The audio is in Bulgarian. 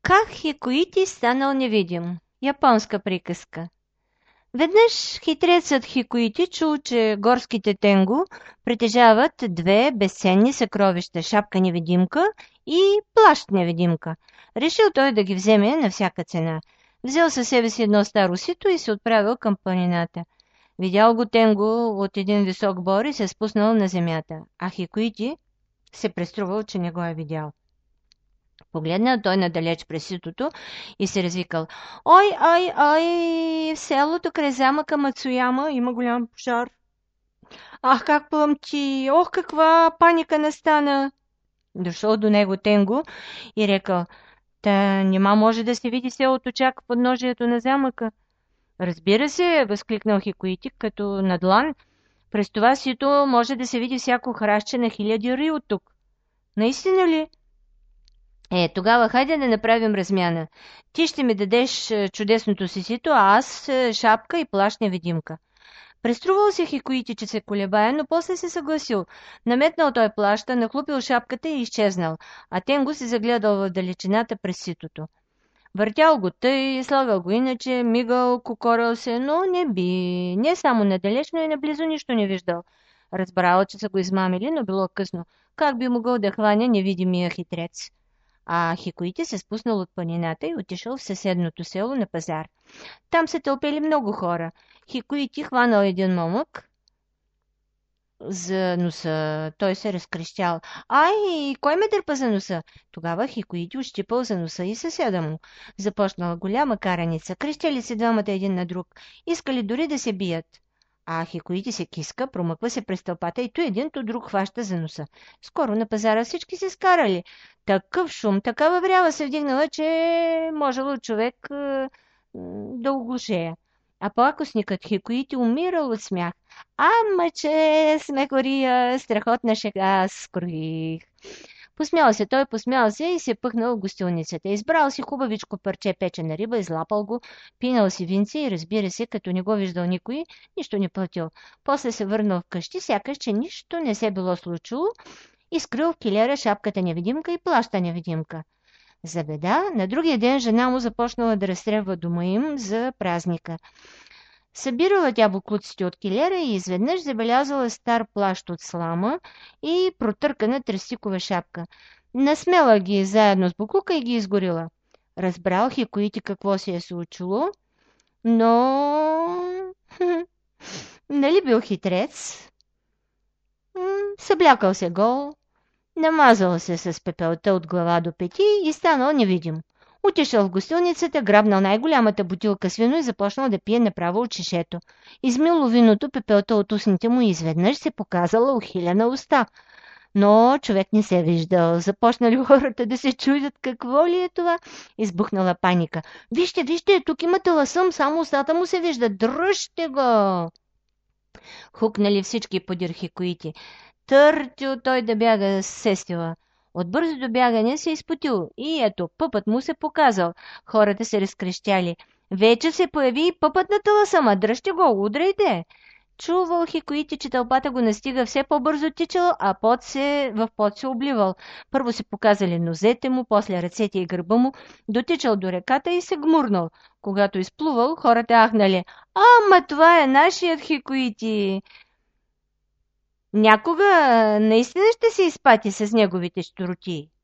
Как Хикуити станал невидим? Японска приказка. Веднъж хитрецът Хикуити чул, че горските тенгу притежават две безценни съкровища – шапка-невидимка и плащ-невидимка. Решил той да ги вземе на всяка цена. Взел със себе си едно старо сито и се отправил към планината. Видял го тенгу от един висок бор и се спуснал на земята, а Хикуити се преструвал, че не го е видял. Погледнал той надалеч през ситото и се развикал: Ой, ой, ой, в селото край замъка Мацуяма има голям пожар. Ах, как плъмти! Ох, каква паника настана! Дошъл до него Тенгу и рекал: Та нима може да се види селото чак в подножието на замъка. Разбира се, възкликнал Хикуити, като на длан. През това сито може да се види всяко храстче на хиляди ри от тук. Наистина ли? Тогава хайде да направим размяна. Ти ще ми дадеш чудесното си сито, а аз шапка и плащ-невидимка. Преструвал се Хикуити, че се колебае, но после се съгласил. Наметнал той плаща, нахлупил шапката и изчезнал, а Тенго се загледал в далечината през ситото. Въртял го тъй, слагал го иначе, мигал, кокорил се, но не би. Не само надалеч, но и наблизо нищо не виждал. Разбрал, че са го измамили, но било късно. Как би могъл да хване невидимия хитрец? А Хикуити се спуснал от планината и отишъл в съседното село на пазар. Там се тълпели много хора. Хикуити хванал един момък за носа. Той се разкрещял: Ай, кой ме дърпа за носа? Тогава Хикуити ощипал за носа и съседа му. Започнала голяма караница. Крещели се двамата един на друг. Искали дори да се бият. А Хикуити се киска, промъква се през тълпата и то един, то друг хваща за носа. Скоро на пазара всички се скарали. Такъв шум, такава врява се вдигнала, че можело човек да оглушее. А плакосникът Хикуити умирал от смях. Ама, че смехория, страхотна шега скроих. Посмял се той, посмял се и се пъхнал в гостилницата. Избрал си хубавичко парче печена риба, излапал го, пинал си винце и, разбира се, като не го виждал никой, нищо не платил. После се върнал вкъщи, сякаш че нищо не се било случило, и скрил в килера шапката невидимка и плаща невидимка. За беда, на другия ден жена му започнала да разтребва дома им за празника. Събирала тя буклуците от килера и изведнъж забелязала стар плащ от слама и протъркана тръстикова шапка. Насмела ги заедно с буклука и ги изгорила. Разбрал Хикуити какво се е случило, но... нали бил хитрец? Съблякал се гол, намазал се с пепелта от глава до пети и станал невидим. Отишъл в гостилницата, грабнал най-голямата бутилка с вино и започнал да пие направо от шишето. Измило виното, пепелта от устните му и изведнъж се показала ухилена уста. Но човек не се виждал. Започнали хората да се чудят какво ли е това. Избухнала паника. Вижте, вижте, тук има таласъм, само устата му се вижда. Дръжте го! Хукнали всички подир Хикуити. Търтил той да бяга с сестила. От бързото бягане се изпотил и ето, пъпът му се показал. Хората се разкрещяли. Вече се появи и пъпът на таласъма. Дръжте го, удрайте! Чувал Хикуити, че тълпата го настига, все по-бързо тичал, а в пот се обливал. Първо се показали нозете му, после ръцете и гърба му, дотичал до реката и се гмурнал. Когато изплувал, хората ахнали. Ама това е нашият Хикуити! Някога наистина ще се изпати с неговите щуроти.